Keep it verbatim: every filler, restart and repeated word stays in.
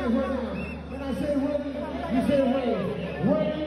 hands right now. When I say ready, you say ready. Ready.